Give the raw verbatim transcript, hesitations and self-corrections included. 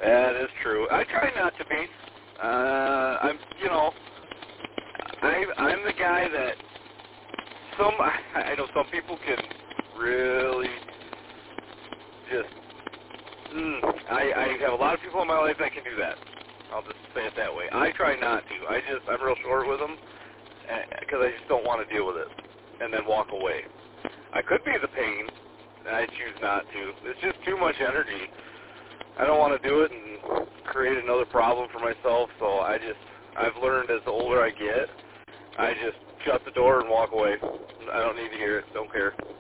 That is true. I try not to be. Uh, I'm, you know, I, I'm the guy that some, I know some people can really just, mm, I, I have a lot of people in my life that can do that. I'll just say it that way. I try not to. I just, I'm real short with them because I just don't want to deal with it and then walk away. I could be the pain, and I choose not to. It's just too much energy. I don't want to do it and create another problem for myself, so I just, I've learned as the older I get, I just shut the door and walk away. I don't need to hear it. Don't care.